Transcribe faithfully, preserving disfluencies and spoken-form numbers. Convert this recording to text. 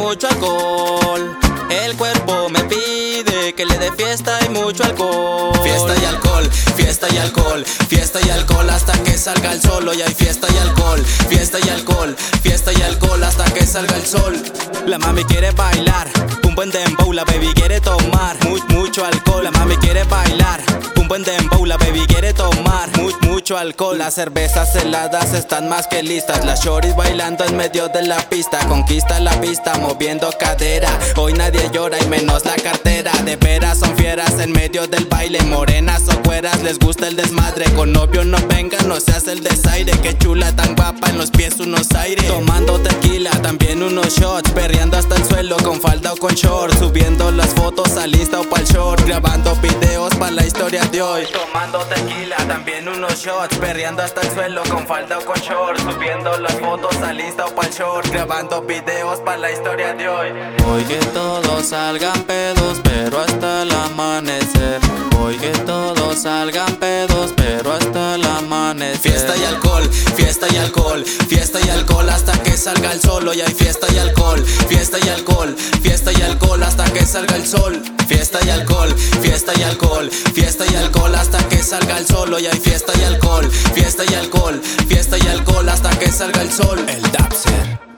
mucho alcohol. El cuerpo me pide que le dé fiesta y mucho alcohol. Fiesta y alcohol, fiesta y alcohol, fiesta y alcohol hasta que salga el sol. Hoy hay fiesta y alcohol, fiesta y alcohol, fiesta y alcohol hasta que salga el sol. La mami quiere bailar, un buen dembow. La baby quiere tomar mu mucho alcohol. La mami quiere bailar, un buen dembow. La baby quiere tomar mu mucho alcohol. Las cervezas heladas están más que listas. Las shorties bailando en medio de la pista. Conquista la pista moviendo cadera. Hoy nadie llora y menos la cartera. De veras son fieras en medio del baile. Morenas o güeras, les gusta el desmadre. Con novio no venga, no se hace el desaire. Qué chula tan guapa, en los pies unos aires. Tomando tequila, también unos shots. Perreando hasta el suelo con falda o con short. Subiendo las fotos al Insta o pa'l short. Grabando videos para la historia de hoy. Tomando tequila, también unos shots. Perreando hasta el suelo con falda o con short. Subiendo las fotos al Insta o pa'l short. Grabando videos para la historia de hoy. Hoy que todos salgan pedos, pero hasta el amanecer. Hoy que todos salgan pedos, pero hasta el amanecer. Fiesta y alcohol, fiesta y alcohol, fiesta y alcohol hasta que salga el sol. Hoy hay fiesta y alcohol, fiesta y alcohol, fiesta y alcohol hasta que salga el sol. Fiesta y alcohol, fiesta y alcohol, fiesta y alcohol hasta que salga el sol. Hoy hay fiesta y alcohol, fiesta y alcohol, fiesta y alcohol hasta que salga el sol. El Dapser.